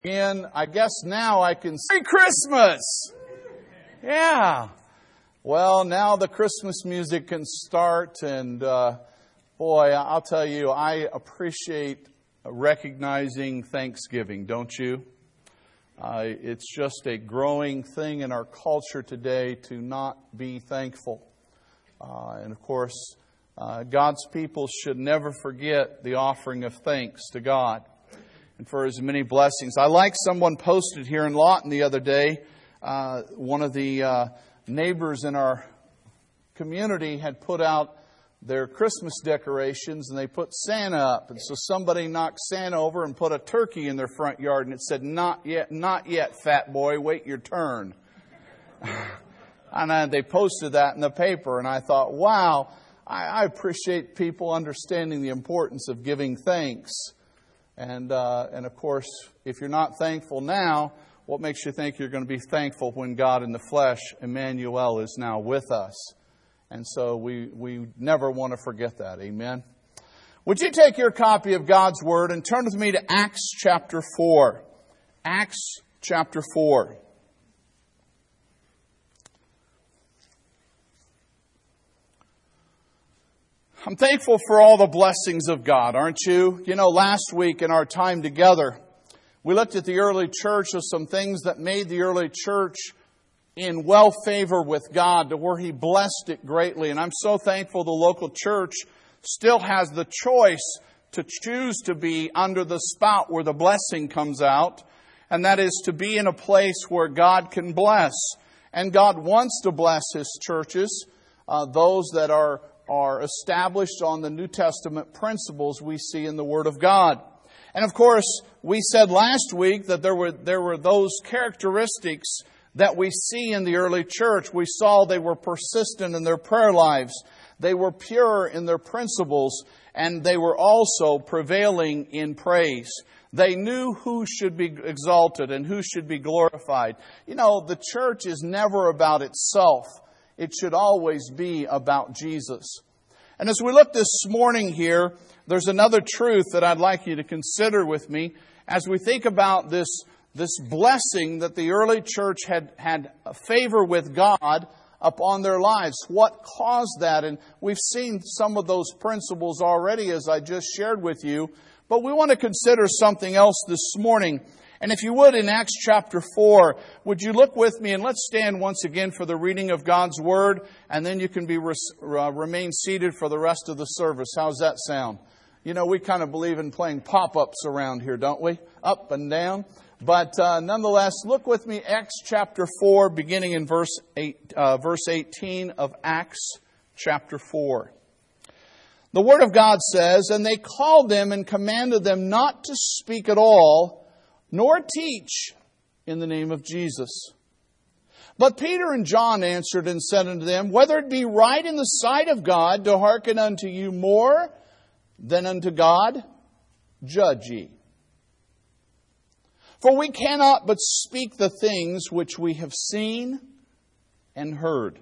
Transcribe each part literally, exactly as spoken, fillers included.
And I guess now I can say Christmas. Yeah. Well, now the Christmas music can start. And uh, boy, I'll tell you, I appreciate recognizing Thanksgiving, don't you? Uh, it's just a growing thing in our culture today to not be thankful. Uh, and of course, uh, God's people should never forget the offering of thanks to God and for His many blessings. I like someone posted here in Lawton the other day. Uh, one of the uh, neighbors in our community had put out their Christmas decorations and they put Santa up. And so somebody knocked Santa over and put a turkey in their front yard and it said, "Not yet, not yet, fat boy, wait your turn." And uh, they posted that in the paper and I thought, wow, I, I appreciate people understanding the importance of giving thanks. And, uh, and of course, if you're not thankful now, what makes you think you're going to be thankful when God in the flesh, Emmanuel, is now with us? And so we, we never want to forget that. Amen. Would you take your copy of God's Word and turn with me to Acts chapter four. Acts chapter four. I'm thankful for all the blessings of God, aren't you? You know, last week in our time together, we looked at the early church of some things that made the early church in well favor with God to where He blessed it greatly. And I'm so thankful the local church still has the choice to choose to be under the spout where the blessing comes out. And that is to be in a place where God can bless. And God wants to bless His churches, uh, those that are are established on the New Testament principles we see in the Word of God. And of course, we said last week that there were there were those characteristics that we see in the early church. We saw they were persistent in their prayer lives. They were pure in their principles, and they were also prevailing in praise. They knew who should be exalted and who should be glorified. You know, the church is never about itself. It should always be about Jesus. And as we look this morning here, there's another truth that I'd like you to consider with me as we think about this, this blessing that the early church had, had favor with God upon their lives. What caused that? And we've seen some of those principles already as I just shared with you. But we want to consider something else this morning. And if you would, in Acts chapter four, would you look with me and let's stand once again for the reading of God's Word, and then you can be uh, remain seated for the rest of the service. How's that sound? You know, we kind of believe in playing pop-ups around here, don't we? Up and down. But uh, nonetheless, look with me, Acts chapter four, beginning in verse eight, uh, verse eighteen of Acts chapter four. The Word of God says, "And they called them and commanded them not to speak at all, nor teach in the name of Jesus. But Peter and John answered and said unto them, Whether it be right in the sight of God to hearken unto you more than unto God, judge ye. For we cannot but speak the things which we have seen and heard.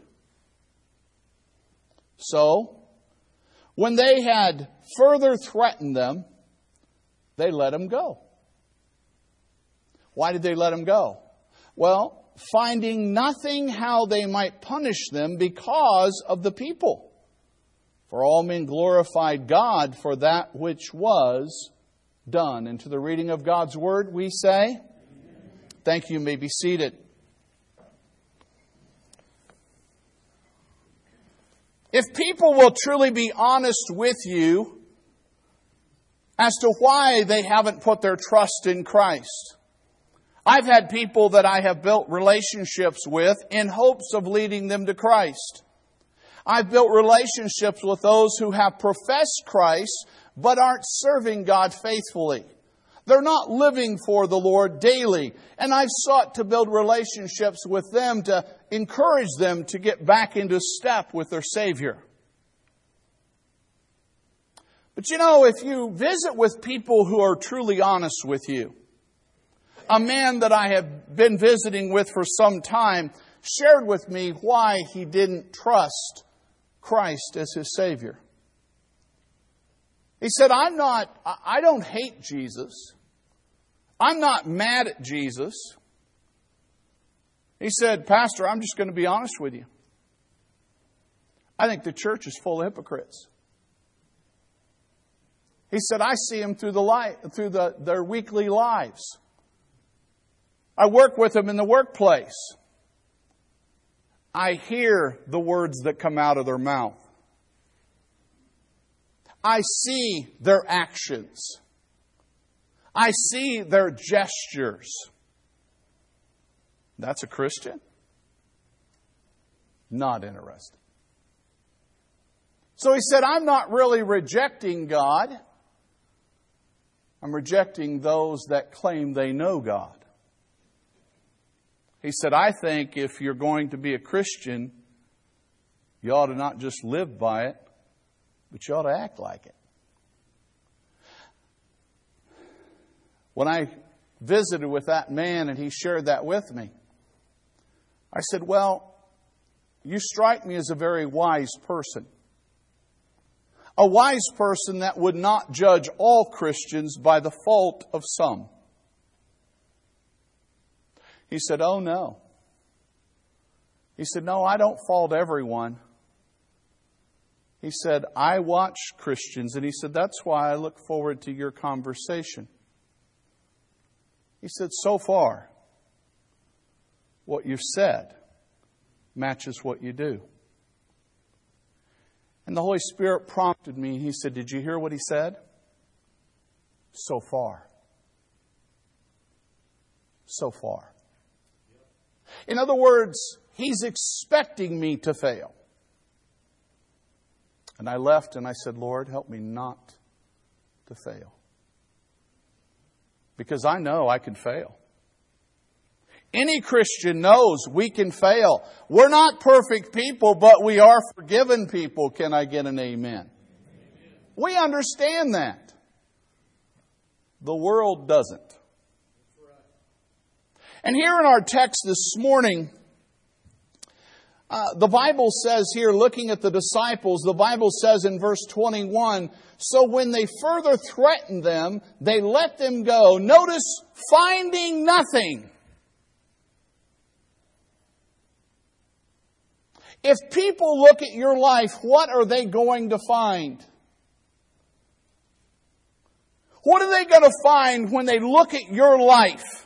So, when they had further threatened them, they let them go." Why did they let them go? Well, finding nothing how they might punish them because of the people. For all men glorified God for that which was done. And to the reading of God's Word, we say, Amen. Thank you. You may be seated. If people will truly be honest with you as to why they haven't put their trust in Christ, I've had people that I have built relationships with in hopes of leading them to Christ. I've built relationships with those who have professed Christ but aren't serving God faithfully. They're not living for the Lord daily. And I've sought to build relationships with them to encourage them to get back into step with their Savior. But you know, if you visit with people who are truly honest with you, a man that I have been visiting with for some time shared with me why he didn't trust Christ as his Savior. He said, I'm not, I don't hate Jesus. I'm not mad at Jesus. He said, Pastor, I'm just going to be honest with you. I think the church is full of hypocrites. He said, I see them through the light, through the, their weekly lives. I work with them in the workplace. I hear the words that come out of their mouth. I see their actions. I see their gestures. That's a Christian? Not interested. So he said, I'm not really rejecting God. I'm rejecting those that claim they know God. He said, I think if you're going to be a Christian, you ought to not just live by it, but you ought to act like it. When I visited with that man and he shared that with me, I said, well, you strike me as a very wise person. A wise person that would not judge all Christians by the fault of some. He said, oh no. He said, no, I don't fault everyone. He said, I watch Christians. And he said, that's why I look forward to your conversation. He said, so far, what you've said matches what you do. And the Holy Spirit prompted me. He said, did you hear what he said? So far. So far. In other words, he's expecting me to fail. And I left and I said, Lord, help me not to fail. Because I know I can fail. Any Christian knows we can fail. We're not perfect people, but we are forgiven people. Can I get an amen? Amen. We understand that. The world doesn't. And here in our text this morning, uh, the Bible says here, looking at the disciples, the Bible says in verse twenty-one, so when they further threatened them, they let them go. Notice, finding nothing. If people look at your life, what are they going to find? What are they going to find when they look at your life?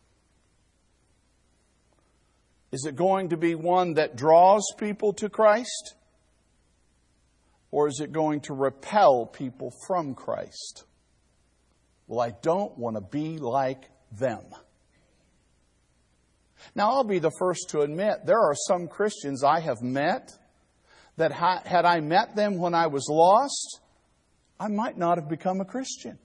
Is it going to be one that draws people to Christ? Or is it going to repel people from Christ? Well, I don't want to be like them. Now, I'll be the first to admit there are some Christians I have met that had I met them when I was lost, I might not have become a Christian.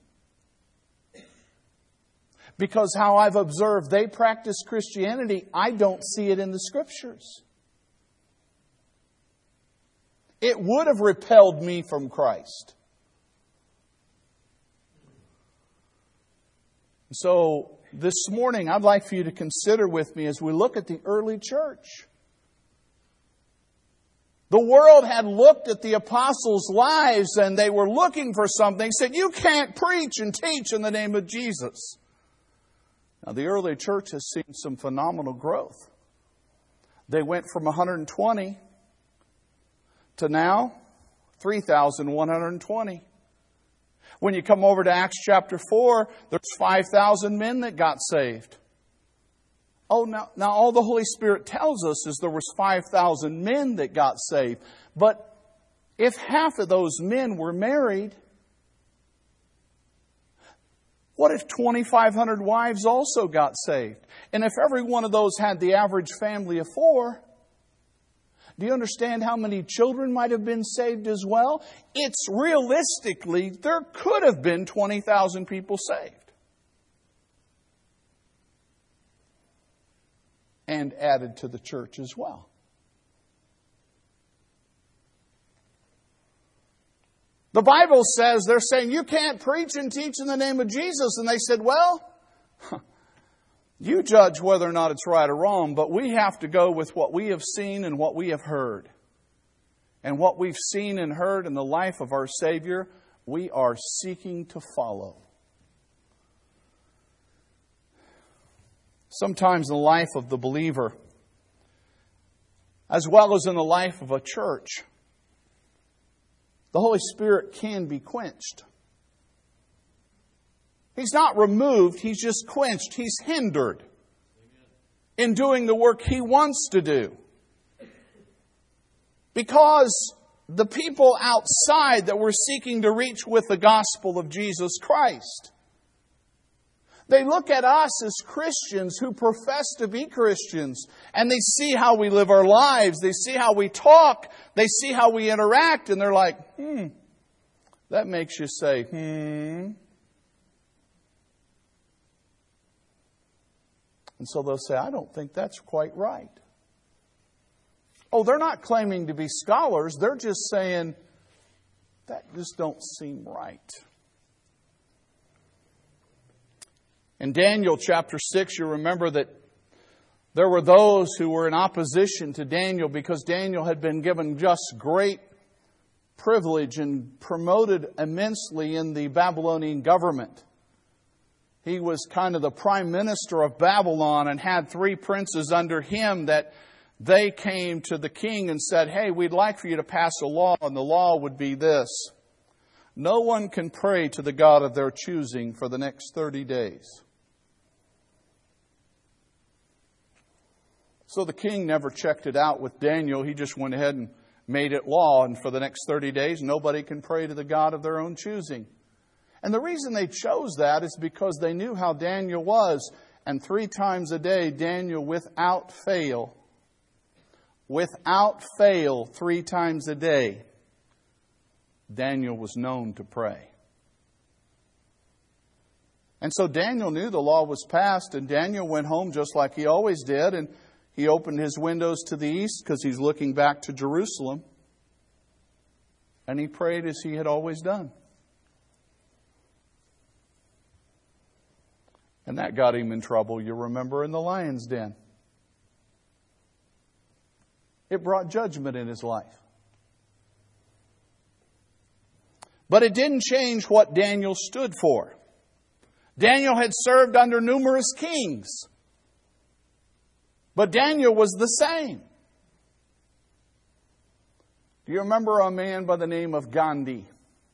Because how I've observed they practice Christianity, I don't see it in the Scriptures. It would have repelled me from Christ. So this morning, I'd like for you to consider with me as we look at the early church. The world had looked at the apostles' lives and they were looking for something. Said, you can't preach and teach in the name of Jesus. Now, the early church has seen some phenomenal growth. They went from one hundred twenty to now three thousand one hundred twenty. When you come over to Acts chapter four, there's five thousand men that got saved. Oh, now, now all the Holy Spirit tells us is there was five thousand men that got saved. But if half of those men were married, what if twenty-five hundred wives also got saved? And if every one of those had the average family of four, do you understand how many children might have been saved as well? It's realistically, there could have been twenty thousand people saved. And added to the church as well. The Bible says, they're saying, you can't preach and teach in the name of Jesus. And they said, well, you judge whether or not it's right or wrong, but we have to go with what we have seen and what we have heard. And what we've seen and heard in the life of our Savior, we are seeking to follow. Sometimes in the life of the believer, as well as in the life of a church, the Holy Spirit can be quenched. He's not removed, He's just quenched. He's hindered in doing the work He wants to do. Because the people outside that we're seeking to reach with the gospel of Jesus Christ, they look at us as Christians who profess to be Christians, and they see how we live our lives, they see how we talk, they see how we interact, and they're like, hmm, that makes you say, hmm. And so they'll say, I don't think that's quite right. Oh, they're not claiming to be scholars, they're just saying, that just don't seem right. In Daniel chapter six, you remember that there were those who were in opposition to Daniel because Daniel had been given just great privilege and promoted immensely in the Babylonian government. He was kind of the prime minister of Babylon and had three princes under him that they came to the king and said, hey, we'd like for you to pass a law, and the law would be this. No one can pray to the God of their choosing for the next thirty days. So the king never checked it out with Daniel. He just went ahead and made it law. And for the next thirty days, nobody can pray to the God of their own choosing. And the reason they chose that is because they knew how Daniel was. And three times a day, Daniel, without fail, without fail, three times a day, Daniel was known to pray. And so Daniel knew the law was passed, and Daniel went home just like he always did, and he opened his windows to the east because he's looking back to Jerusalem, and he prayed as he had always done. And that got him in trouble, you remember, in the lion's den. It brought judgment in his life. But it didn't change what Daniel stood for. Daniel had served under numerous kings. But Daniel was the same. Do you remember a man by the name of Gandhi?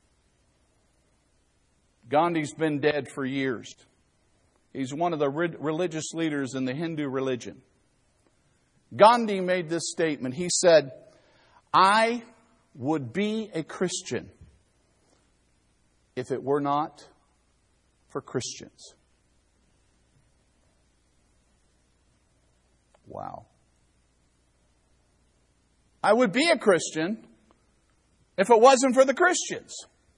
Gandhi's been dead for years. He's one of the religious leaders in the Hindu religion. Gandhi made this statement. He said, I would be a Christian if it were not for Christians. Wow. I would be a Christian if it wasn't for the Christians.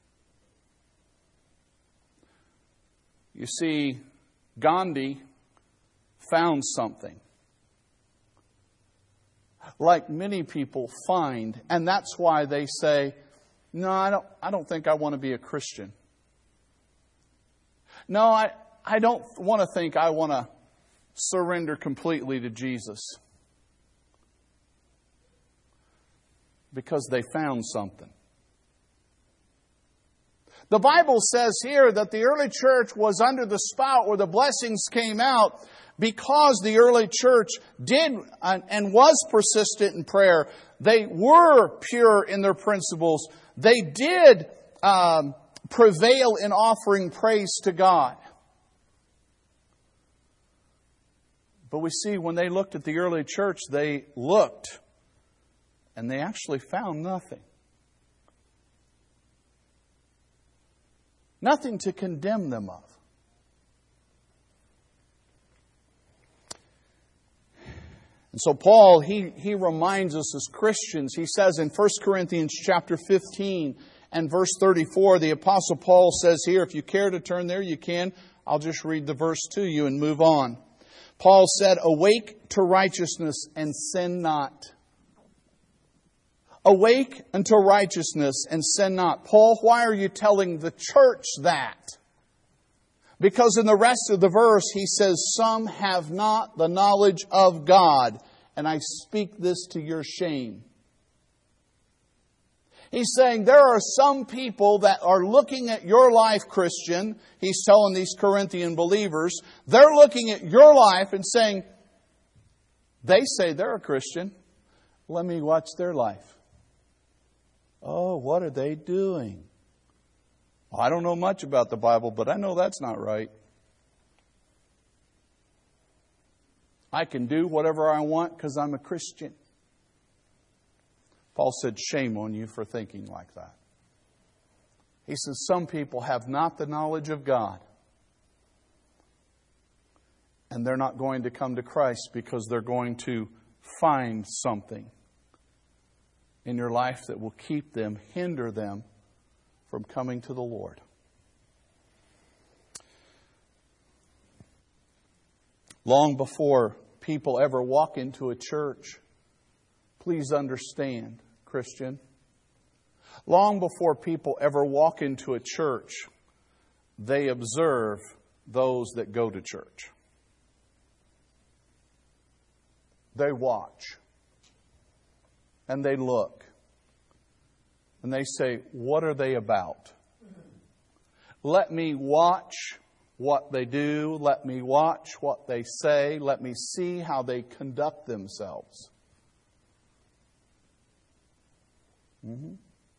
You see, Gandhi found something. Like many people find, and that's why they say, no, I don't, I don't think I want to be a Christian. No, I, I don't want to think I want to surrender completely to Jesus. Because they found something. The Bible says here that the early church was under the spout where the blessings came out because the early church did and was persistent in prayer. They were pure in their principles. They did um, prevail in offering praise to God. But we see when they looked at the early church, they looked and they actually found nothing. Nothing to condemn them of. And so Paul, he, he reminds us as Christians, he says in First Corinthians chapter fifteen and verse thirty-four, the Apostle Paul says here, if you care to turn there, you can. I'll just read the verse to you and move on. Paul said, awake to righteousness and sin not. Awake unto righteousness and sin not. Paul, why are you telling the church that? Because in the rest of the verse, he says, some have not the knowledge of God, and I speak this to your shame. He's saying there are some people that are looking at your life, Christian. He's telling these Corinthian believers, they're looking at your life and saying, they say they're a Christian. Let me watch their life. Oh, what are they doing? I don't know much about the Bible, but I know that's not right. I can do whatever I want because I'm a Christian. Paul said, shame on you for thinking like that. He says, some people have not the knowledge of God. And they're not going to come to Christ because they're going to find something in your life that will keep them, hinder them from coming to the Lord. Long before people ever walk into a church, please understand, Christian, long before people ever walk into a church, they observe those that go to church. They watch. And they look. And they say, what are they about? Let me watch what they do. Let me watch what they say. Let me see how they conduct themselves. Mm-hmm.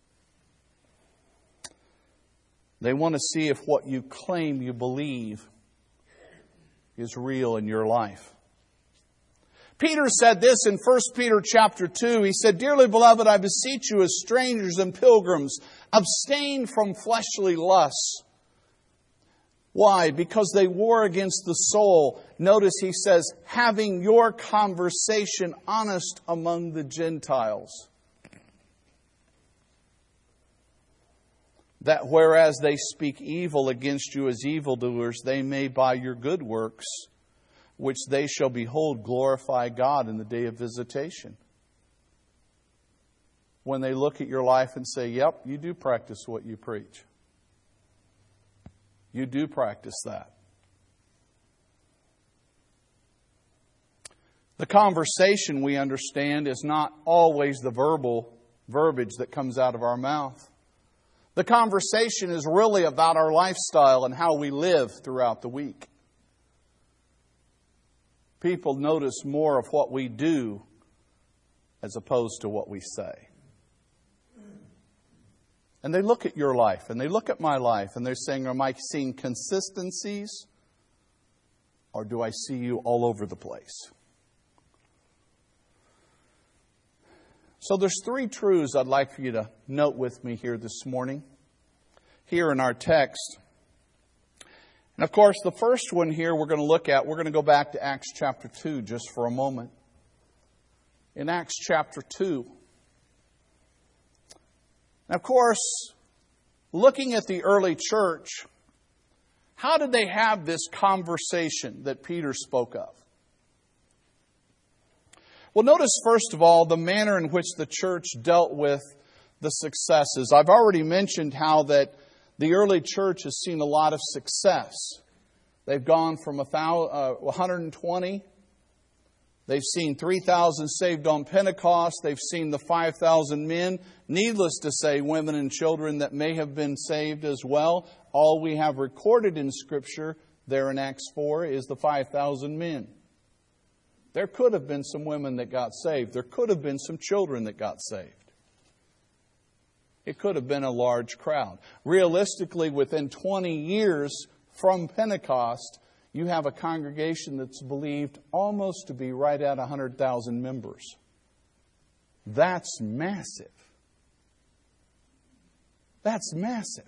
They want to see if what you claim you believe is real in your life. Peter said this in First Peter chapter two. He said, dearly beloved, I beseech you as strangers and pilgrims, abstain from fleshly lusts. Why? Because they war against the soul. Notice he says, having your conversation honest among the Gentiles. That whereas they speak evil against you as evildoers, they may by your good works, which they shall behold, glorify God in the day of visitation. When they look at your life and say, yep, you do practice what you preach. You do practice that. The conversation, we understand, is not always the verbal verbiage that comes out of our mouth. The conversation is really about our lifestyle and how we live throughout the week. People notice more of what we do as opposed to what we say. And they look at your life and they look at my life and they're saying, am I seeing consistencies or do I see you all over the place? So there's three truths I'd like for you to note with me here this morning, here in our text. And of course, the first one here we're going to look at, we're going to go back to Acts chapter two just for a moment. In Acts chapter two. And of course, looking at the early church, how did they have this conversation that Peter spoke of? Well, notice first of all the manner in which the church dealt with the successes. I've already mentioned how that the early church has seen a lot of success. They've gone from one hundred twenty. They've seen three thousand saved on Pentecost. They've seen the five thousand men. Needless to say, women and children that may have been saved as well. All we have recorded in Scripture there in Acts four is the five thousand men. There could have been some women that got saved. There could have been some children that got saved. It could have been a large crowd. Realistically, within twenty years from Pentecost, you have a congregation that's believed almost to be right at one hundred thousand members. That's massive. That's massive.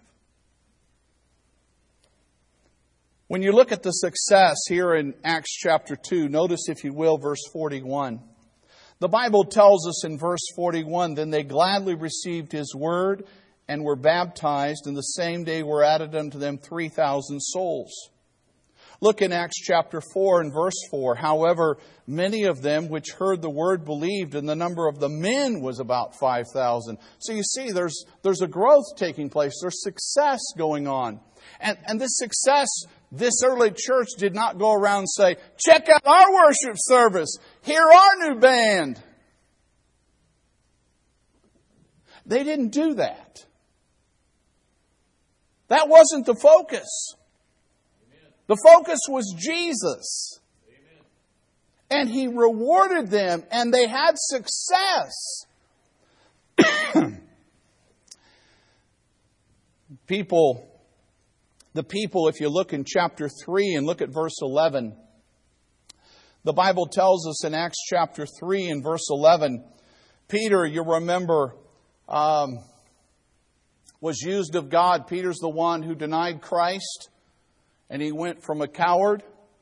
When you look at the success here in Acts chapter two, notice, if you will, verse forty-one. The Bible tells us in verse forty-one, then they gladly received His word and were baptized, and the same day were added unto them three thousand souls. Look in Acts chapter four and verse four. However, many of them which heard the word believed, and the number of the men was about five thousand. So you see, there's there's a growth taking place. There's success going on. And, and this success, this early church did not go around and say, check out our worship service. Hear our new band. They didn't do that. That wasn't the focus. Amen. The focus was Jesus. Amen. And He rewarded them, and they had success. People, the people, if you look in chapter three and look at verse eleven, the Bible tells us in Acts chapter three and verse eleven, Peter, you remember, um, was used of God. Peter's the one who denied Christ, and he went from a coward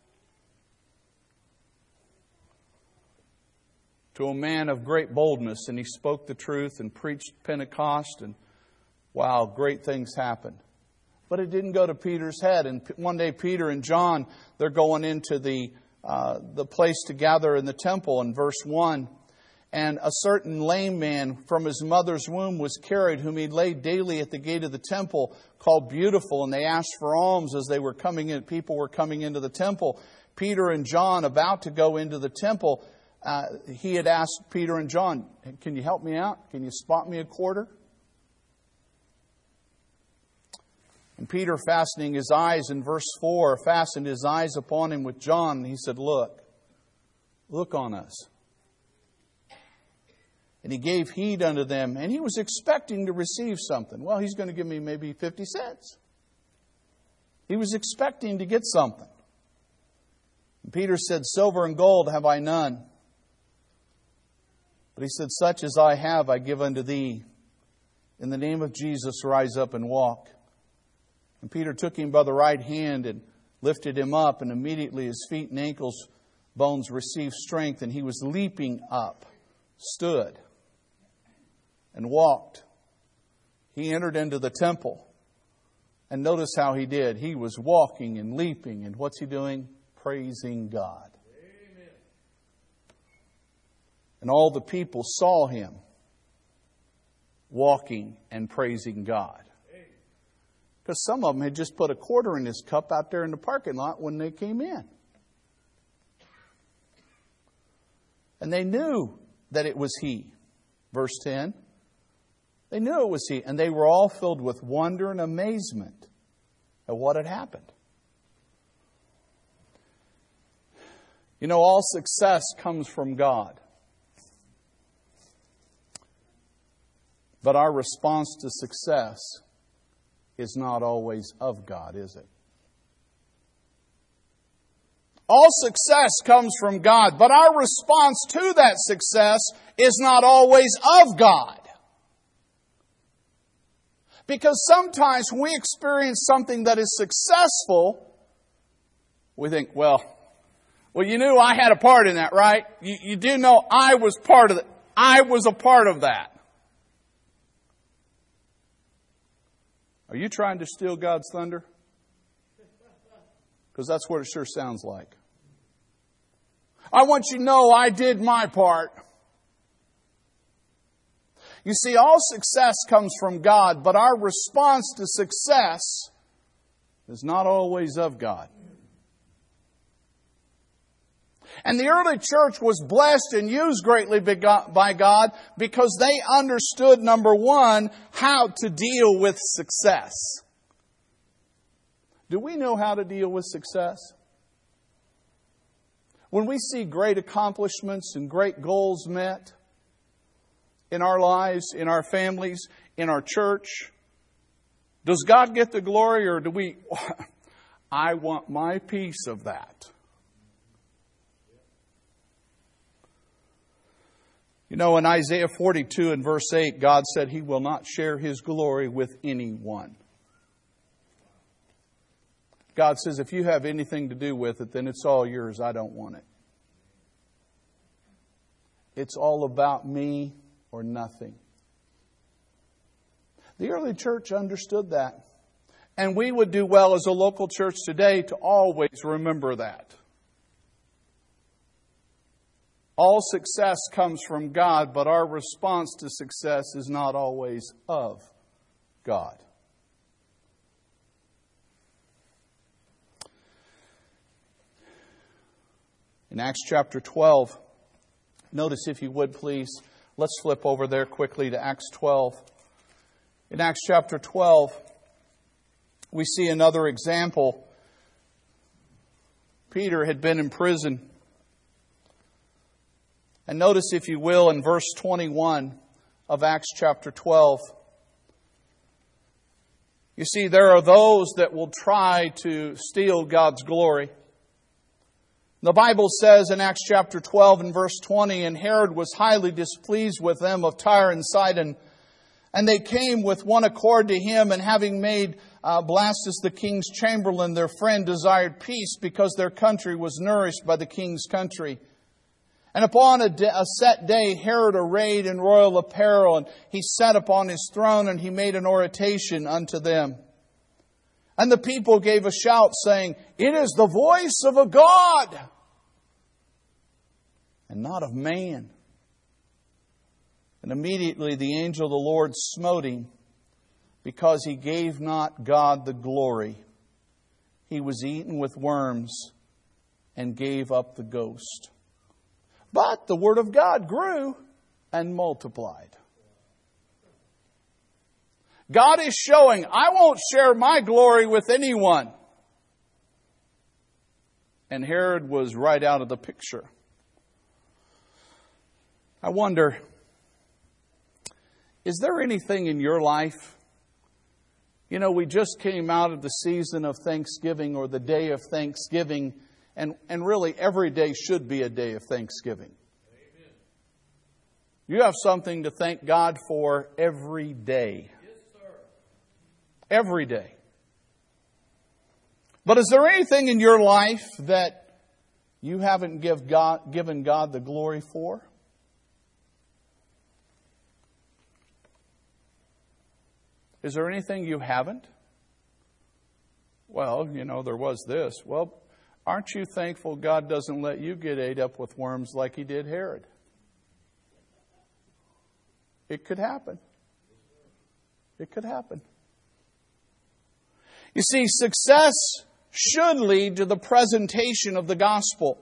to a man of great boldness, and he spoke the truth and preached Pentecost, and wow, great things happened. But it didn't go to Peter's head. And one day Peter and John, they're going into the uh, the place to gather in the temple in verse one. And a certain lame man from his mother's womb was carried, whom he laid daily at the gate of the temple, called Beautiful. And they asked for alms as they were coming in. People were coming into the temple. Peter and John, about to go into the temple, uh, he had asked Peter and John, can you help me out? Can you spot me a quarter? And Peter, fastening his eyes in verse four, fastened his eyes upon him with John. And he said, look, look on us. And he gave heed unto them. And he was expecting to receive something. Well, he's going to give me maybe fifty cents. He was expecting to get something. And Peter said, silver and gold have I none. But he said, such as I have, I give unto thee. In the name of Jesus, rise up and walk. And Peter took him by the right hand and lifted him up, and immediately his feet and ankles bones received strength, and he was leaping up, stood, and walked. He entered into the temple, and notice how he did. He was walking and leaping, and what's he doing? Praising God. Amen. And all the people saw him walking and praising God. Because some of them had just put a quarter in his cup out there in the parking lot when they came in. And they knew that it was he. Verse ten. They knew it was he. And they were all filled with wonder and amazement at what had happened. You know, all success comes from God. But our response to success is not always of God, is it? All success comes from God, but our response to that success is not always of God. Because sometimes when we experience something that is successful, we think, well, well, you knew I had a part in that, right? You, you do know I was part of it. I was a part of that. Are you trying to steal God's thunder? Because that's what it sure sounds like. I want you to know I did my part. You see, all success comes from God, but our response to success is not always of God. And the early church was blessed and used greatly by God because they understood, number one, how to deal with success. Do we know how to deal with success? When we see great accomplishments and great goals met in our lives, in our families, in our church, does God get the glory, or do we, I want my piece of that? You know, in Isaiah forty-two and verse eight, God said He will not share His glory with anyone. God says, if you have anything to do with it, then it's all yours. I don't want it. It's all about me or nothing. The early church understood that. And we would do well as a local church today to always remember that. All success comes from God, but our response to success is not always of God. In Acts chapter twelve, notice if you would please, let's flip over there quickly to Acts twelve. In Acts chapter twelve, we see another example. Peter had been in prison. And notice, if you will, in verse twenty-one of Acts chapter twelve, you see, there are those that will try to steal God's glory. The Bible says in Acts chapter twelve and verse twenty, and Herod was highly displeased with them of Tyre and Sidon, and they came with one accord to him, and having made uh, Blastus the king's chamberlain their friend, desired peace, because their country was nourished by the king's country. And upon a, de- a set day, Herod arrayed in royal apparel, and he sat upon his throne, and he made an oration unto them. And the people gave a shout, saying, "It is the voice of a God, and not of man." And immediately the angel of the Lord smote him, because he gave not God the glory. He was eaten with worms, and gave up the ghost. But the word of God grew and multiplied. God is showing, I won't share my glory with anyone. And Herod was right out of the picture. I wonder, is there anything in your life? You know, we just came out of the season of Thanksgiving, or the day of Thanksgiving. And, and really, every day should be a day of thanksgiving. Amen. You have something to thank God for every day. Yes, sir. Every day. But is there anything in your life that you haven't give God, given God the glory for? Is there anything you haven't? Well, you know, there was this. Well, aren't you thankful God doesn't let you get ate up with worms like He did Herod? It could happen. It could happen. You see, success should lead to the presentation of the gospel.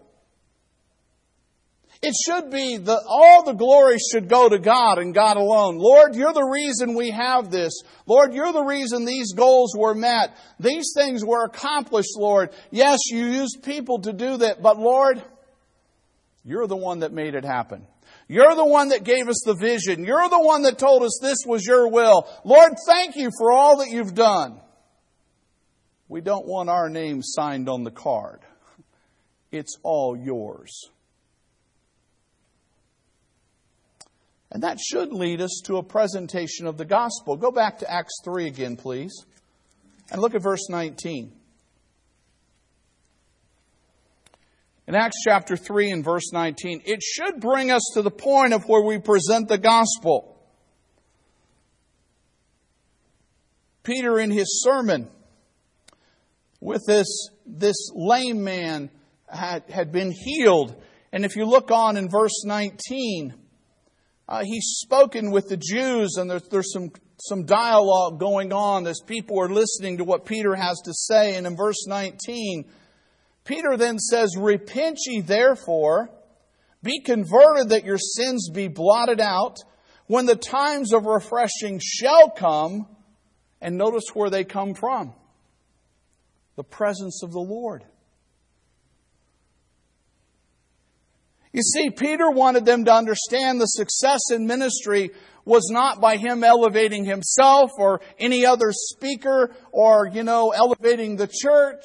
It should be that all the glory should go to God and God alone. Lord, you're the reason we have this. Lord, you're the reason these goals were met. These things were accomplished, Lord. Yes, you used people to do that, but Lord, you're the one that made it happen. You're the one that gave us the vision. You're the one that told us this was your will. Lord, thank you for all that you've done. We don't want our name signed on the card. It's all yours. And that should lead us to a presentation of the gospel. Go back to Acts three again, please. And look at verse nineteen. In Acts chapter three and verse nineteen, it should bring us to the point of where we present the gospel. Peter, in his sermon, with this, this lame man had, had been healed. And if you look on in verse nineteen, Uh, he's spoken with the Jews, and there's, there's some, some dialogue going on as people are listening to what Peter has to say. And in verse nineteen, Peter then says, "Repent ye therefore, be converted that your sins be blotted out, when the times of refreshing shall come." And notice where they come from. The presence of the Lord. You see, Peter wanted them to understand the success in ministry was not by him elevating himself or any other speaker or, you know, elevating the church.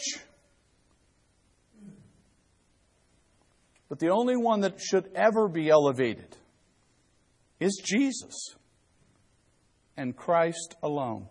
But the only one that should ever be elevated is Jesus and Christ alone.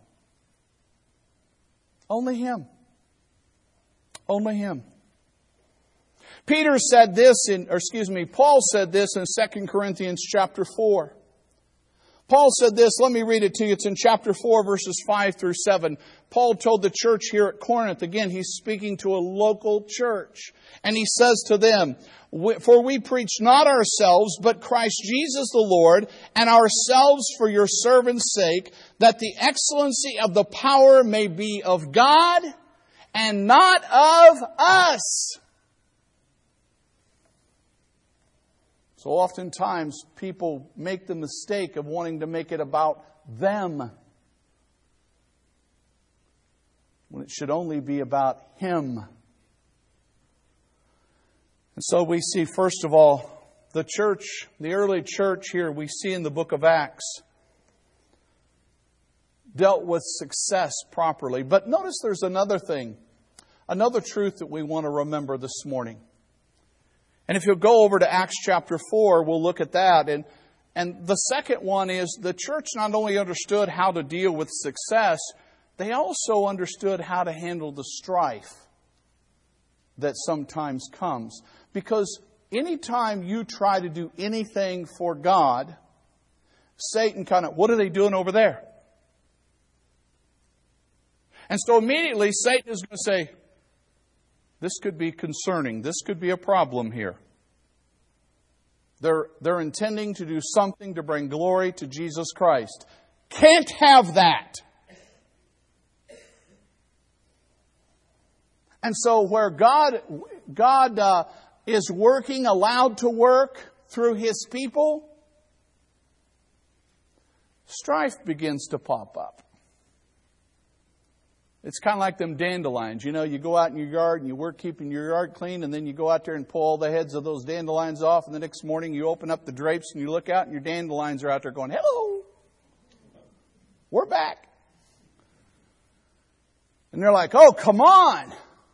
Only Him. Only Him. Peter said this in, or excuse me, Paul said this in Second Corinthians chapter four. Paul said this, let me read it to you. It's in chapter four, verses five through seven. Paul told the church here at Corinth, again, he's speaking to a local church. And he says to them, "For we preach not ourselves, but Christ Jesus the Lord, and ourselves for your servants' sake, that the excellency of the power may be of God, and not of us." So oftentimes people make the mistake of wanting to make it about them it should only be about Him. And so we see, first of all, the church, the early church here, we see in the book of Acts, dealt with success properly. But notice there's another thing, another truth that we want to remember this morning. And if you'll go over to Acts chapter four, we'll look at that. And, and the second one is the church not only understood how to deal with success, they also understood how to handle the strife that sometimes comes. Because anytime you try to do anything for God, Satan kind of, what are they doing over there? And so immediately Satan is going to say, this could be concerning. This could be a problem here. They're, they're intending to do something to bring glory to Jesus Christ. Can't have that. And so where God, God uh, is working, allowed to work through His people, strife begins to pop up. It's kind of like them dandelions. You know, you go out in your yard and you work keeping your yard clean, and then you go out there and pull all the heads of those dandelions off, and the next morning you open up the drapes and you look out and your dandelions are out there going, hello, we're back. And they're like, oh, come on.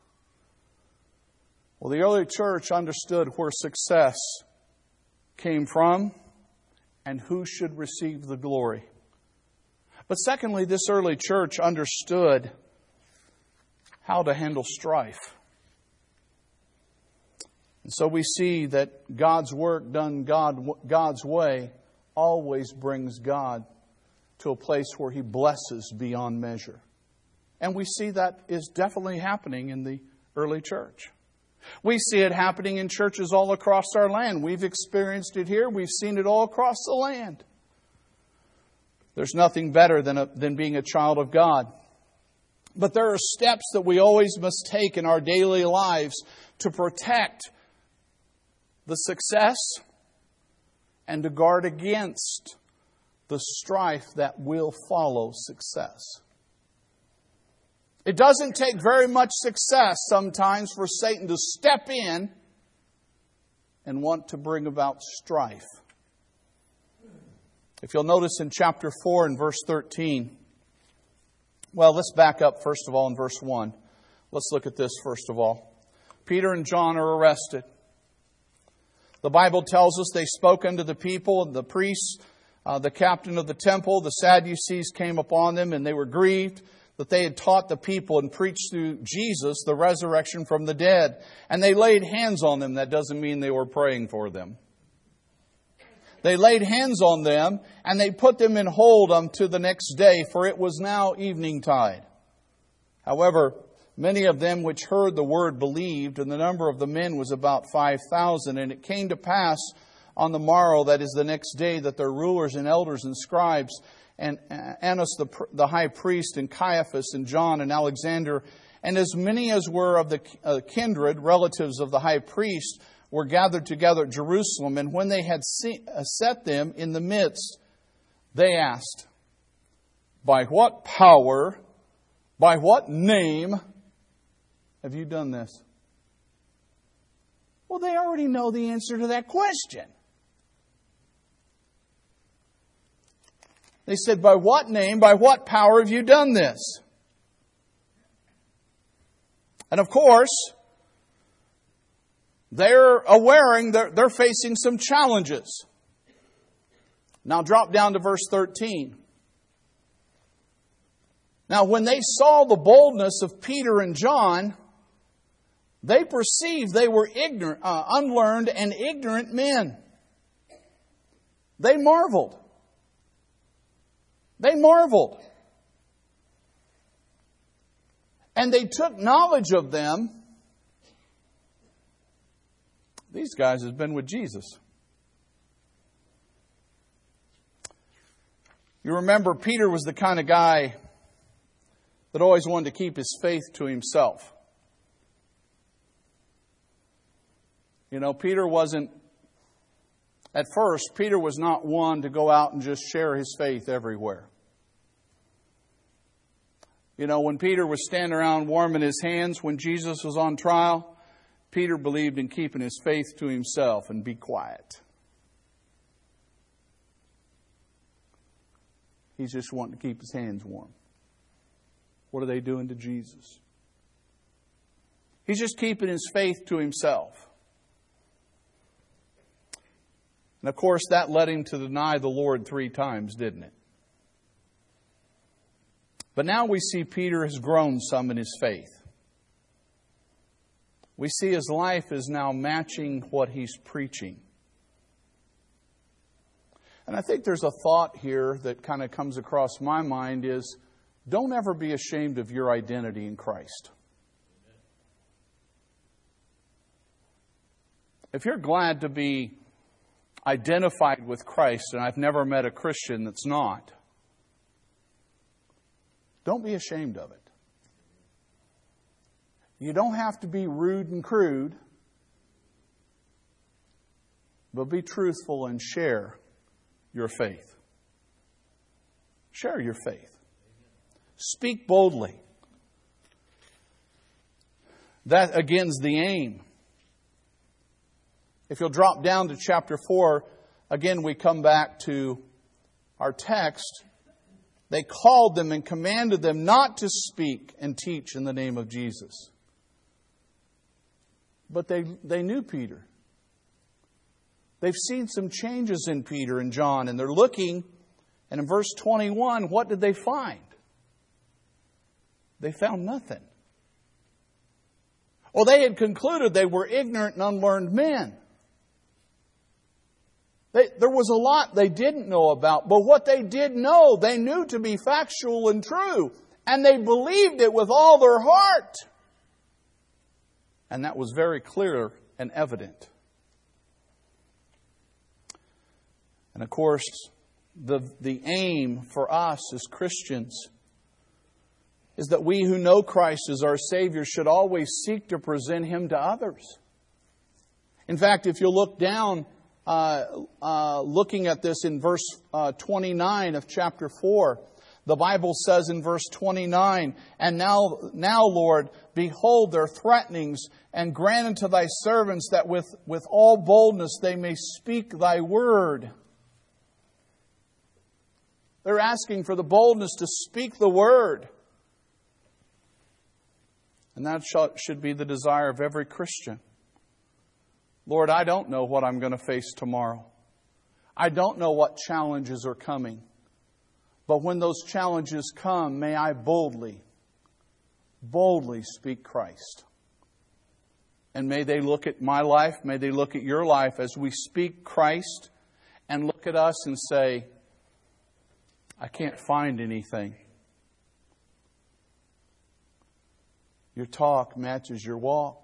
Well, the early church understood where success came from and who should receive the glory. But secondly, this early church understood how to handle strife. And so we see that God's work done God, God's way always brings God to a place where He blesses beyond measure. And we see that is definitely happening in the early church. We see it happening in churches all across our land. We've experienced it here. We've seen it all across the land. There's nothing better than, a, than being a child of God. But there are steps that we always must take in our daily lives to protect the success and to guard against the strife that will follow success. It doesn't take very much success sometimes for Satan to step in and want to bring about strife. If you'll notice in chapter four and verse thirteen, well, let's back up first of all in verse one. Let's look at this first of all. Peter and John are arrested. The Bible tells us they spoke unto the people, and the priests, uh, the captain of the temple, the Sadducees came upon them, and they were grieved that they had taught the people and preached through Jesus the resurrection from the dead. And they laid hands on them. That doesn't mean they were praying for them. They laid hands on them, and they put them in hold unto the next day, for it was now evening tide. However, many of them which heard the word believed, and the number of the men was about five thousand. And it came to pass on the morrow, that is the next day, that their rulers and elders and scribes, and Annas the, the high priest, and Caiaphas, and John, and Alexander, and as many as were of the uh, kindred, relatives of the high priest, were gathered together at Jerusalem. And when they had see, uh, set them in the midst, they asked, by what power, by what name have you done this? Well, they already know the answer to that question. They said, by what name, by what power have you done this? And of course, they're aware they're, they're facing some challenges. Now drop down to verse thirteen. Now when they saw the boldness of Peter and John, they perceived they were ignorant, uh, unlearned and ignorant men. They marveled. They marveled. And they took knowledge of them. These guys have been with Jesus. You remember Peter was the kind of guy that always wanted to keep his faith to himself. You know, Peter wasn't, at first, Peter was not one to go out and just share his faith everywhere. You know, when Peter was standing around warming his hands when Jesus was on trial, Peter believed in keeping his faith to himself and be quiet. He's just wanting to keep his hands warm. What are they doing to Jesus? He's just keeping his faith to himself. And of course, that led him to deny the Lord three times, didn't it? But now we see Peter has grown some in his faith. We see his life is now matching what he's preaching. And I think there's a thought here that kind of comes across my mind is, don't ever be ashamed of your identity in Christ. If you're glad to be identified with Christ, and I've never met a Christian that's not, don't be ashamed of it. You don't have to be rude and crude, but be truthful and share your faith. Share your faith. Speak boldly. That, again, is the aim. If you'll drop down to chapter four, again we come back to our text. They called them and commanded them not to speak and teach in the name of Jesus. But they, they knew Peter. They've seen some changes in Peter and John, and they're looking, and in verse twenty-one, what did they find? They found nothing. Well, they had concluded they were ignorant and unlearned men. They, there was a lot they didn't know about, but what they did know, they knew to be factual and true, and they believed it with all their heart. And that was very clear and evident. And of course, the, the aim for us as Christians is that we who know Christ as our Savior should always seek to present Him to others. In fact, if you look down, uh, uh, looking at this in verse uh, twenty-nine of chapter four, the Bible says in verse twenty-nine, And now, now, Lord, behold their threatenings, and grant unto Thy servants that with, with all boldness they may speak Thy word. They're asking for the boldness to speak the word. And that should be the desire of every Christian. Lord, I don't know what I'm going to face tomorrow. I don't know what challenges are coming. But when those challenges come, may I boldly, boldly speak Christ. And may they look at my life, may they look at your life as we speak Christ and look at us and say, I can't find anything. Your talk matches your walk.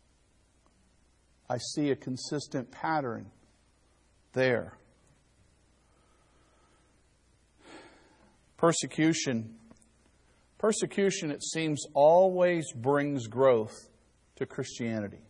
I see a consistent pattern there. Persecution. Persecution, it seems, always brings growth to Christianity.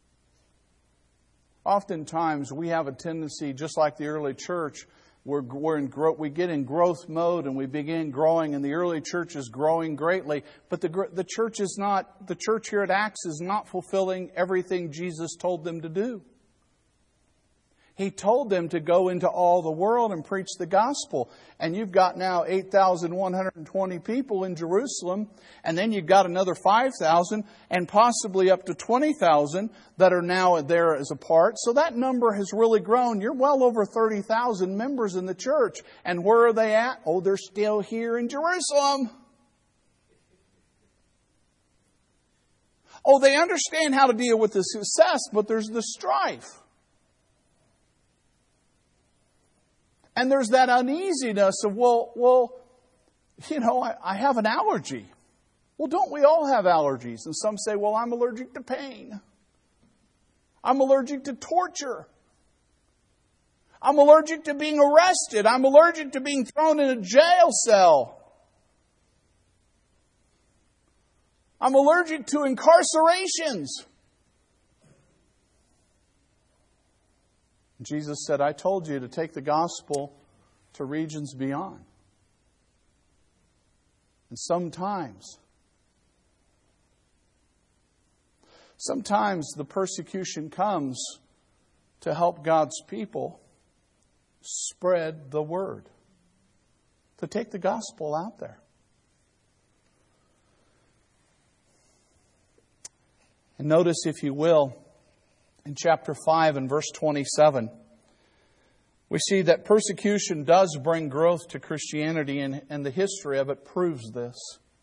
Oftentimes, we have a tendency, just like the early church, We're, we're in growth, we get in growth mode and we begin growing, and the early church is growing greatly. But the, the church is not, the church here at Acts is not fulfilling everything Jesus told them to do. He told them to go into all the world and preach the gospel. And you've got now eight thousand one hundred twenty people in Jerusalem. And then you've got another five thousand and possibly up to twenty thousand that are now there as a part. So that number has really grown. You're well over thirty thousand members in the church. And where are they at? Oh, they're still here in Jerusalem. Oh, they understand how to deal with the success, but there's the strife. And there's that uneasiness of, well, well, you know, I, I have an allergy. Well, don't we all have allergies? And some say, well, I'm allergic to pain. I'm allergic to torture. I'm allergic to being arrested. I'm allergic to being thrown in a jail cell. I'm allergic to incarcerations. Jesus said, I told you to take the gospel to regions beyond. And sometimes, sometimes the persecution comes to help God's people spread the word, to take the gospel out there. And notice, if you will, in chapter five and verse twenty-seven, we see that persecution does bring growth to Christianity, and, and the history of it proves this.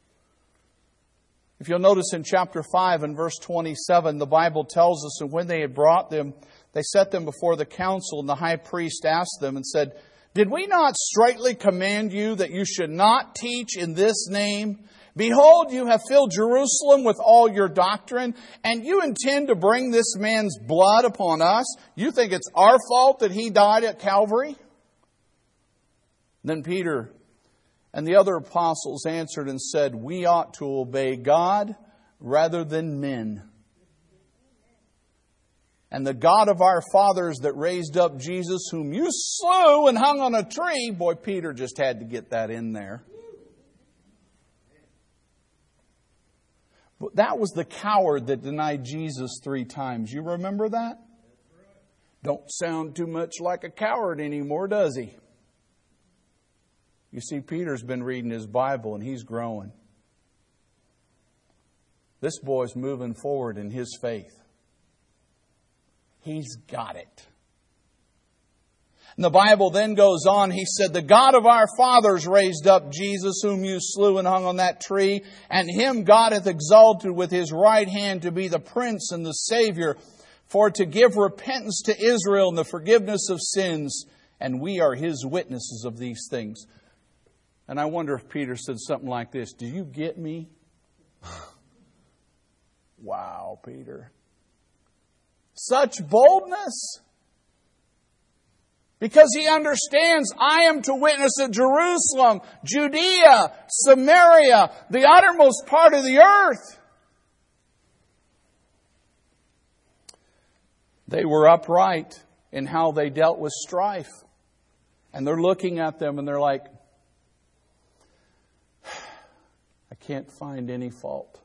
If you'll notice in chapter five and verse twenty-seven, the Bible tells us, and when they had brought them, they set them before the council, and the high priest asked them and said, "Did we not straitly command you that you should not teach in this name? Behold, you have filled Jerusalem with all your doctrine, and you intend to bring this man's blood upon us. You think it's our fault that he died at Calvary?" Then Peter and the other apostles answered and said, "We ought to obey God rather than men. And the God of our fathers that raised up Jesus, whom you slew and hung on a tree." Boy, Peter just had to get that in there. But that was the coward that denied Jesus three times. You remember that? Don't sound too much like a coward anymore, does he? You see, Peter's been reading his Bible and he's growing. This boy's moving forward in his faith. He's got it. And the Bible then goes on. He said, "The God of our fathers raised up Jesus, whom you slew and hung on that tree. And him God hath exalted with his right hand to be the Prince and the Savior, for to give repentance to Israel and the forgiveness of sins. And we are his witnesses of these things." And I wonder if Peter said something like this: "Do you get me?" Wow, Peter. Such boldness. Because he understands, I am to witness at Jerusalem, Judea, Samaria, the uttermost part of the earth. They were upright in how they dealt with strife. And they're looking at them and they're like, I can't find any fault.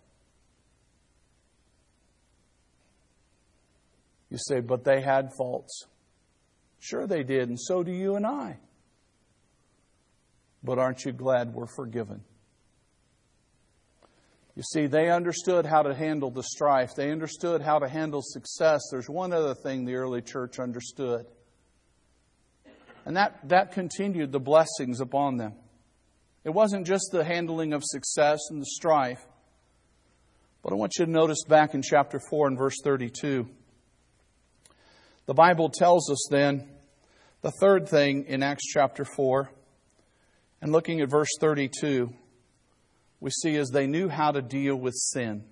You say, but they had faults. Sure they did, and so do you and I. But aren't you glad we're forgiven? You see, they understood how to handle the strife. They understood how to handle success. There's one other thing the early church understood. And that, that continued the blessings upon them. It wasn't just the handling of success and the strife. But I want you to notice back in chapter four and verse thirty-two. The Bible tells us then the third thing in Acts chapter four. And looking at verse thirty-two, we see as they knew how to deal with sin.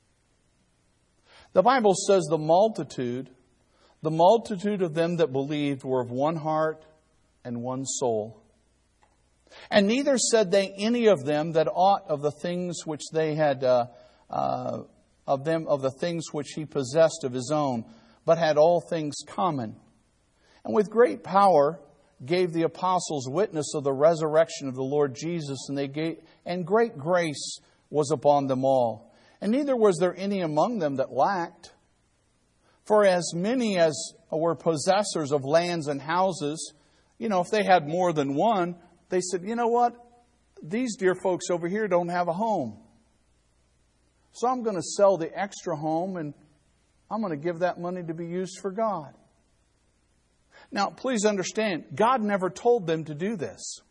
The Bible says the multitude, the multitude of them that believed were of one heart and one soul. And neither said they any of them that aught of the things which they had, uh, uh, of them, of the things which he possessed of his own, but had all things common. And with great power gave the apostles witness of the resurrection of the Lord Jesus, and they gave, and great grace was upon them all. And neither was there any among them that lacked. For as many as were possessors of lands and houses, you know, if they had more than one, they said, you know what? These dear folks over here don't have a home. So I'm going to sell the extra home and I'm going to give that money to be used for God. Now, please understand, God never told them to do this.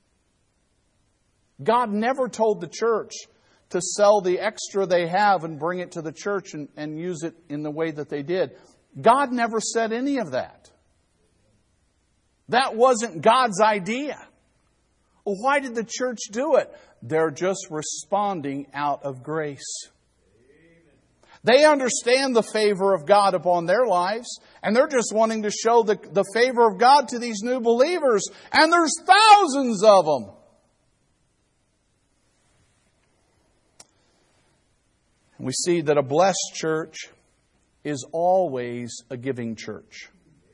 God never told the church to sell the extra they have and bring it to the church and, and use it in the way that they did. God never said any of that. That wasn't God's idea. Well, why did the church do it? They're just responding out of grace. They understand the favor of God upon their lives, and they're just wanting to show the, the favor of God to these new believers. And there's thousands of them. And we see that a blessed church is always a giving church.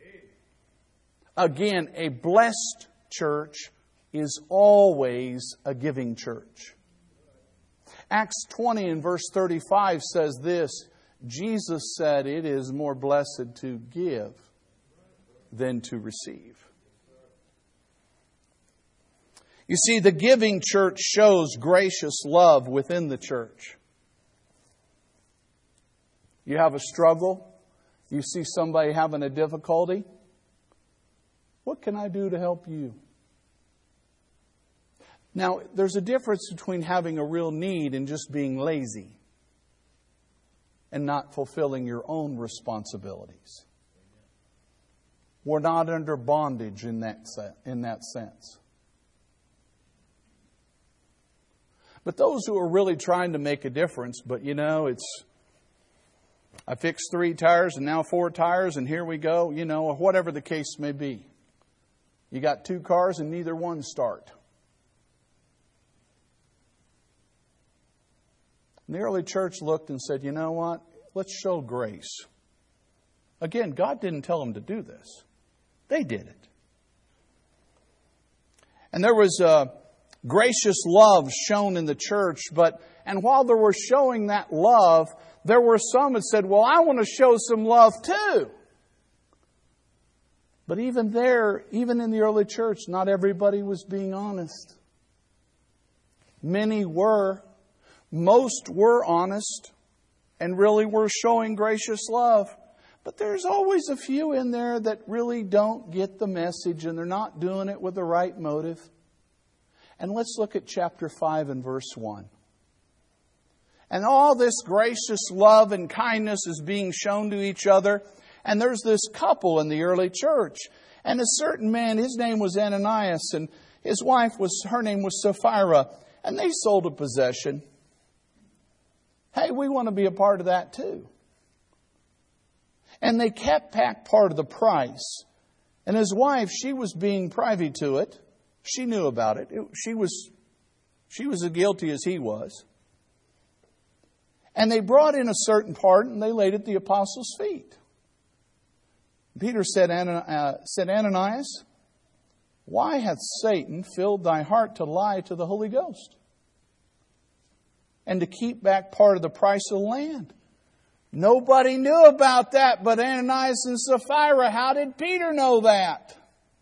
Again, a blessed church is always a giving church. Acts twenty and verse thirty-five says this, Jesus said, "It is more blessed to give than to receive." You see, the giving church shows gracious love within the church. You have a struggle, you see somebody having a difficulty. What can I do to help you? Now, there's a difference between having a real need and just being lazy and not fulfilling your own responsibilities. We're not under bondage in that in that sense. But those who are really trying to make a difference, but you know, it's, I fixed three tires and now four tires and here we go, you know, or whatever the case may be. You got two cars and neither one start. And the early church looked and said, you know what? Let's show grace. Again, God didn't tell them to do this. They did it. And there was a gracious love shown in the church, but and while they were showing that love, there were some that said, well, I want to show some love too. But even there, even in the early church, not everybody was being honest. Many were. Most were honest and really were showing gracious love. But there's always a few in there that really don't get the message and they're not doing it with the right motive. And let's look at chapter five and verse one. And all this gracious love and kindness is being shown to each other. And there's this couple in the early church. And a certain man, his name was Ananias, and his wife was, her name was Sapphira. And they sold a possession. Hey, we want to be a part of that too. And they kept back part of the price. And his wife, she was being privy to it. She knew about it. it she was, she was as guilty as he was. And they brought in a certain part and they laid it at the apostles' feet. Peter said, uh, said, Ananias, why hath Satan filled thy heart to lie to the Holy Ghost and to keep back part of the price of the land? Nobody knew about that but Ananias and Sapphira. How did Peter know that?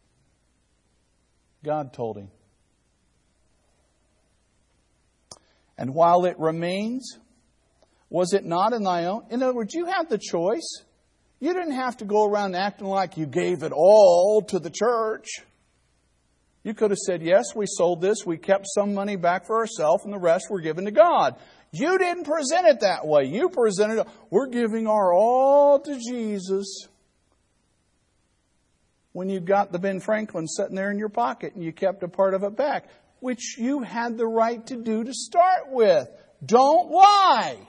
God told him. And while it remains, was it not in thy own? In other words, you had the choice. You didn't have to go around acting like you gave it all to the church. You could have said, yes, we sold this. We kept some money back for ourselves and the rest were given to God. You didn't present it that way. You presented it, we're giving our all to Jesus. When you got the Ben Franklin sitting there in your pocket and you kept a part of it back, which you had the right to do to start with. Don't lie.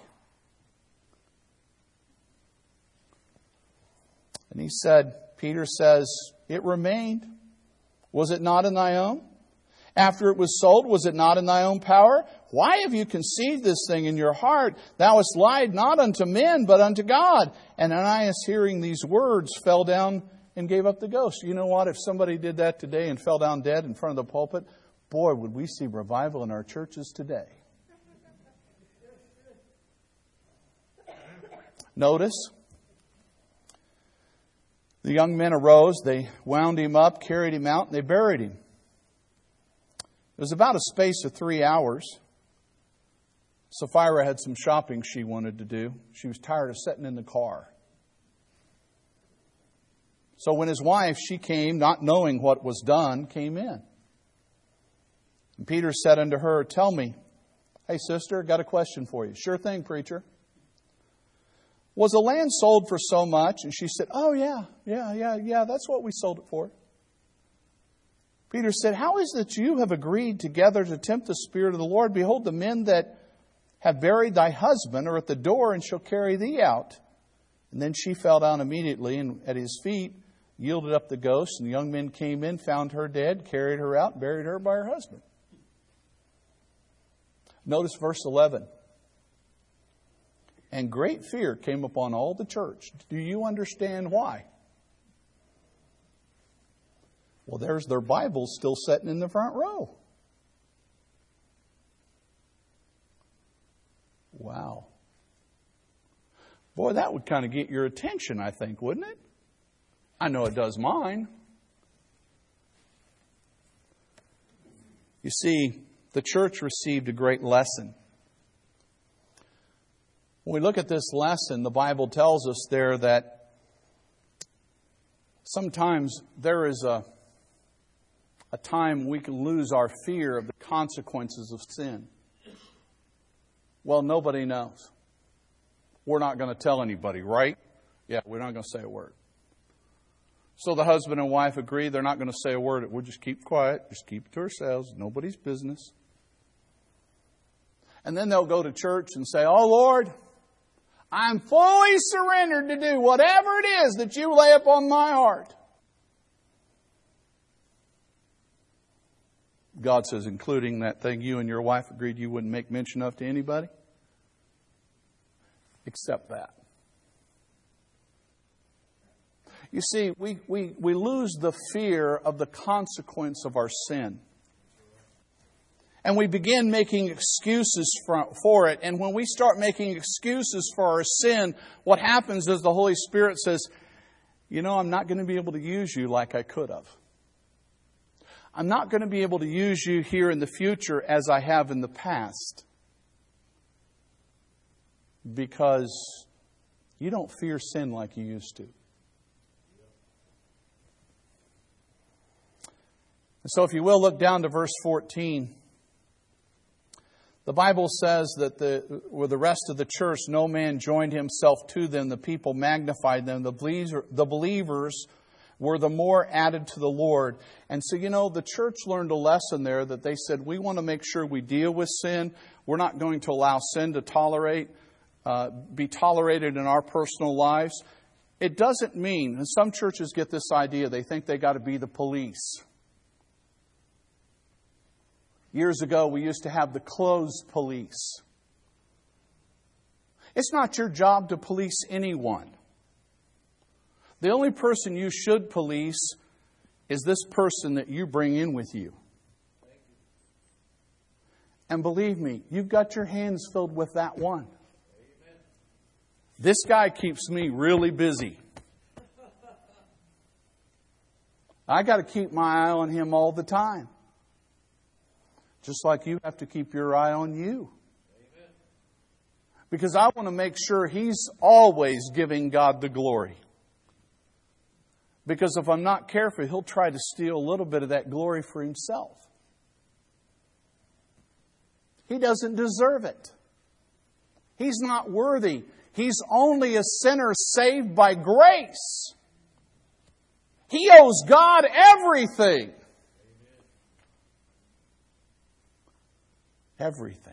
And he said, Peter says, it remained. Was it not in thy own? After it was sold, was it not in thy own power? Why have you conceived this thing in your heart? Thou hast lied not unto men, but unto God. And Ananias, hearing these words, fell down and gave up the ghost. You know what? If somebody did that today and fell down dead in front of the pulpit, boy, would we see revival in our churches today. Notice, the young men arose, they wound him up, carried him out, and they buried him. It was about a space of three hours. Sapphira had some shopping she wanted to do. She was tired of sitting in the car. So when his wife, she came, not knowing what was done, came in. And Peter said unto her, tell me, hey sister, got a question for you. Sure thing, preacher. Was the land sold for so much? And she said, oh yeah, yeah, yeah, yeah, that's what we sold it for. Peter said, how is it that you have agreed together to tempt the Spirit of the Lord? Behold, the men that have buried thy husband are at the door and shall carry thee out. And then she fell down immediately and at his feet yielded up the ghost. And the young men came in, found her dead, carried her out, buried her by her husband. Notice verse eleven. And great fear came upon all the church. Do you understand why? Well, there's their Bibles still sitting in the front row. Wow. Boy, that would kind of get your attention, I think, wouldn't it? I know it does mine. You see, the church received a great lesson. When we look at this lesson, the Bible tells us there that sometimes there is a, a time we can lose our fear of the consequences of sin. Well, nobody knows. We're not going to tell anybody, right? Yeah, we're not going to say a word. So the husband and wife agree they're not going to say a word. We'll just keep quiet. Just keep it to ourselves. Nobody's business. And then they'll go to church and say, "Oh, Lord, I'm fully surrendered to do whatever it is that you lay upon my heart." God says, including that thing you and your wife agreed you wouldn't make mention of to anybody? Except that. You see, we, we, we lose the fear of the consequence of our sin. And we begin making excuses for, for it. And when we start making excuses for our sin, what happens is the Holy Spirit says, you know, I'm not going to be able to use you like I could have. I'm not going to be able to use you here in the future as I have in the past. Because you don't fear sin like you used to. And so if you will, look down to verse fourteen. The Bible says that the, with the rest of the church, no man joined himself to them. The people magnified them. The, believer, the believers were the more added to the Lord. And so, you know, the church learned a lesson there that they said, we want to make sure we deal with sin. We're not going to allow sin to tolerate, uh, be tolerated in our personal lives. It doesn't mean, and some churches get this idea, they think they got to be the police. Years ago, we used to have the clothes police. It's not your job to police anyone. The only person you should police is this person that you bring in with you. And believe me, you've got your hands filled with that one. This guy keeps me really busy. I got to keep my eye on him all the time. Just like you have to keep your eye on you. Because I want to make sure he's always giving God the glory. Because if I'm not careful, he'll try to steal a little bit of that glory for himself. He doesn't deserve it. He's not worthy. He's only a sinner saved by grace. He owes God everything. Everything.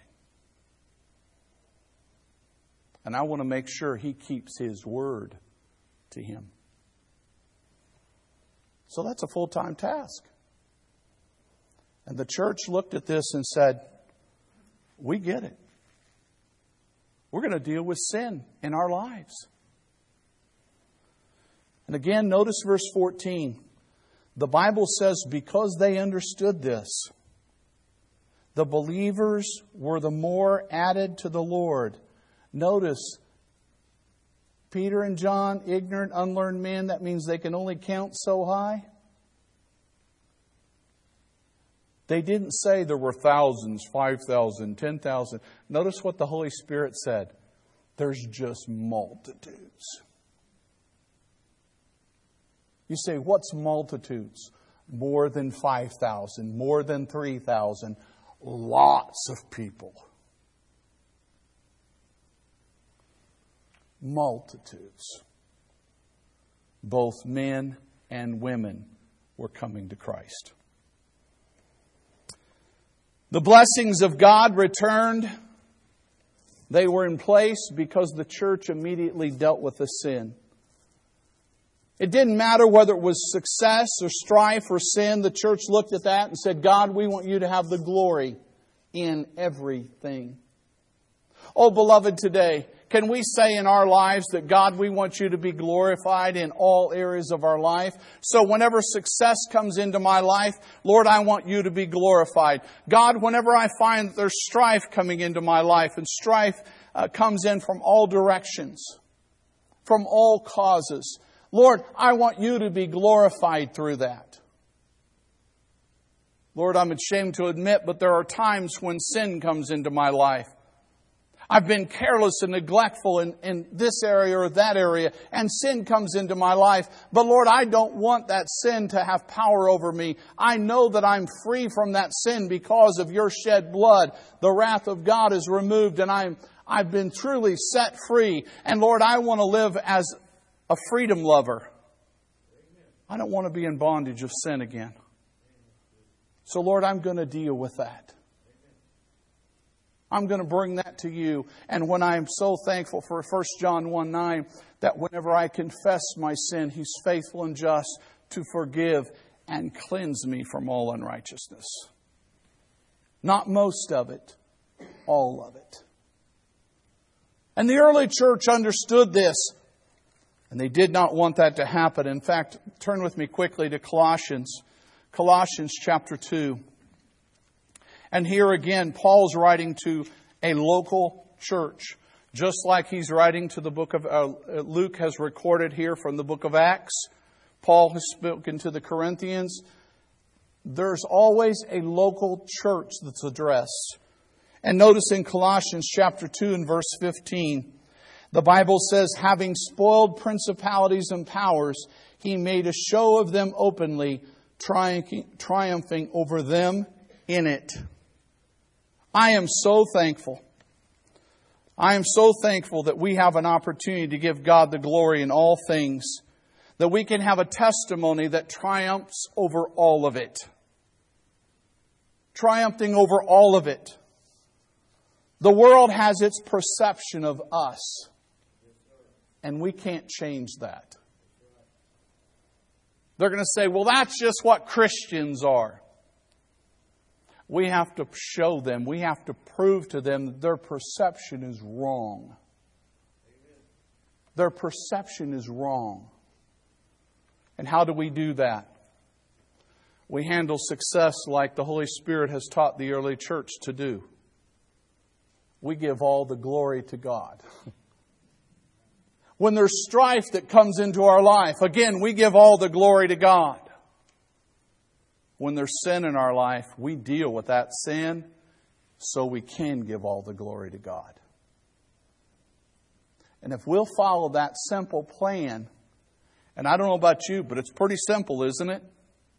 And I want to make sure he keeps his word to him. So that's a full-time task. And the church looked at this and said, we get it. We're going to deal with sin in our lives. And again, notice verse fourteen. The Bible says, because they understood this, the believers were the more added to the Lord. Notice, Peter and John, ignorant, unlearned men, that means they can only count so high. They didn't say there were thousands, five thousand, ten thousand. Notice what the Holy Spirit said. There's just multitudes. You say, what's multitudes? More than five thousand, more than three thousand. Lots of people. Multitudes. Both men and women were coming to Christ. The blessings of God returned. They were in place because the church immediately dealt with the sin. It didn't matter whether it was success or strife or sin. The church looked at that and said, God, we want you to have the glory in everything. Oh, beloved, today, can we say in our lives that, God, we want you to be glorified in all areas of our life? So whenever success comes into my life, Lord, I want you to be glorified. God, whenever I find that there's strife coming into my life and strife uh, comes in from all directions, from all causes. Lord, I want you to be glorified through that. Lord, I'm ashamed to admit, but there are times when sin comes into my life. I've been careless and neglectful in, in this area or that area, and sin comes into my life. But Lord, I don't want that sin to have power over me. I know that I'm free from that sin because of your shed blood. The wrath of God is removed, and I'm, I've been truly set free. And Lord, I want to live as a freedom lover. I don't want to be in bondage of sin again. So Lord, I'm going to deal with that. I'm going to bring that to you. And when I am so thankful for First John one nine, that whenever I confess my sin, He's faithful and just to forgive and cleanse me from all unrighteousness. Not most of it, all of it. And the early church understood this, and they did not want that to happen. In fact, turn with me quickly to Colossians. Colossians chapter two. And here again, Paul's writing to a local church, just like he's writing to the book of uh, Luke has recorded here from the book of Acts. Paul has spoken to the Corinthians. There's always a local church that's addressed. And notice in Colossians chapter two and verse fifteen, the Bible says, having spoiled principalities and powers, He made a show of them openly, triumphing over them in it. I am so thankful. I am so thankful that we have an opportunity to give God the glory in all things. That we can have a testimony that triumphs over all of it. Triumphing over all of it. The world has its perception of us. And we can't change that. They're going to say, well, that's just what Christians are. We have to show them, we have to prove to them that their perception is wrong. Their perception is wrong. And how do we do that? We handle success like the Holy Spirit has taught the early church to do. We give all the glory to God. When there's strife that comes into our life, again, we give all the glory to God. When there's sin in our life, we deal with that sin so we can give all the glory to God. And if we'll follow that simple plan, and I don't know about you, but it's pretty simple, isn't it?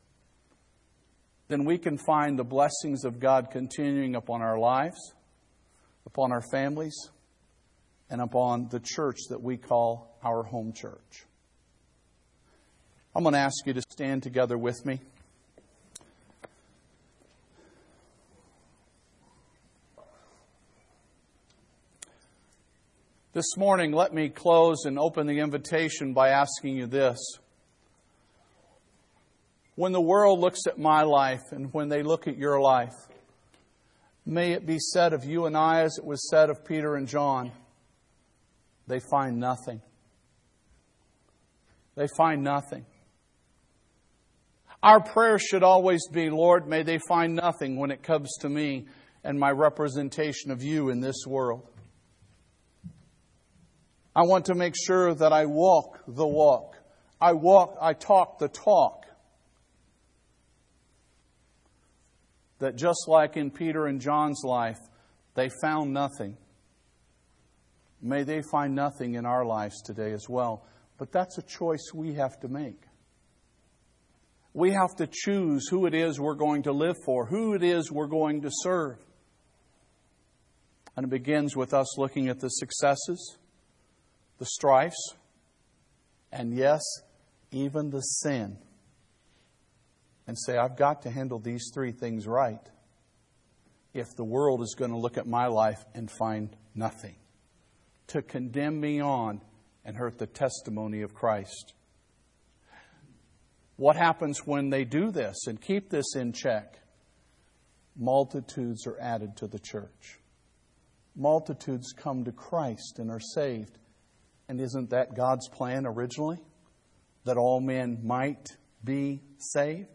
Then we can find the blessings of God continuing upon our lives, upon our families, and upon the church that we call our home church. I'm going to ask you to stand together with me. This morning, let me close and open the invitation by asking you this. When the world looks at my life and when they look at your life, may it be said of you and I as it was said of Peter and John, they find nothing. They find nothing. Our prayer should always be, Lord, may they find nothing when it comes to me and my representation of you in this world. I want to make sure that I walk the walk. I walk, I talk the talk. That just like in Peter and John's life, they found nothing. May they find nothing in our lives today as well. But that's a choice we have to make. We have to choose who it is we're going to live for, who it is we're going to serve. And it begins with us looking at the successes, the strifes, and yes, even the sin. And say, I've got to handle these three things right if the world is going to look at my life and find nothing to condemn me on and hurt the testimony of Christ. What happens when they do this and keep this in check? Multitudes are added to the church. Multitudes come to Christ and are saved. And isn't that God's plan originally? That all men might be saved?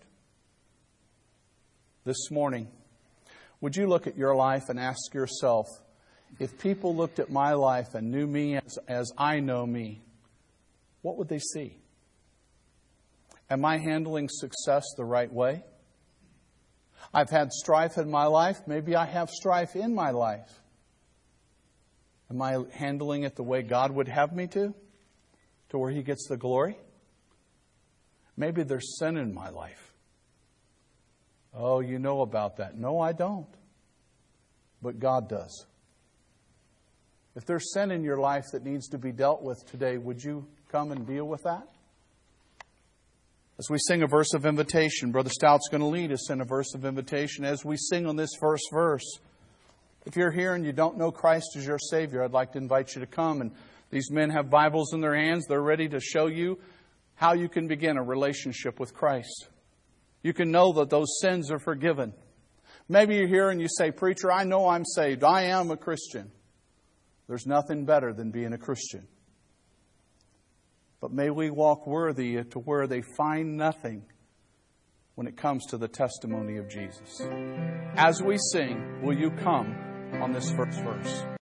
This morning, would you look at your life and ask yourself, If people looked at my life and knew me as, as I know me, what would they see? Am I handling success the right way? I've had strife in my life. Maybe I have strife in my life. Am I handling it the way God would have me to? To where He gets the glory? Maybe there's sin in my life. Oh, you know about that. No, I don't. But God does. If there's sin in your life that needs to be dealt with today, would you come and deal with that? As we sing a verse of invitation, Brother Stout's going to lead us in a verse of invitation. As we sing on this first verse, if you're here and you don't know Christ as your Savior, I'd like to invite you to come. And these men have Bibles in their hands. They're ready to show you how you can begin a relationship with Christ. You can know that those sins are forgiven. Maybe you're here and you say, "Preacher, I know I'm saved. I am a Christian." There's nothing better than being a Christian. But may we walk worthy to where they find nothing when it comes to the testimony of Jesus. As we sing, will you come on this first verse?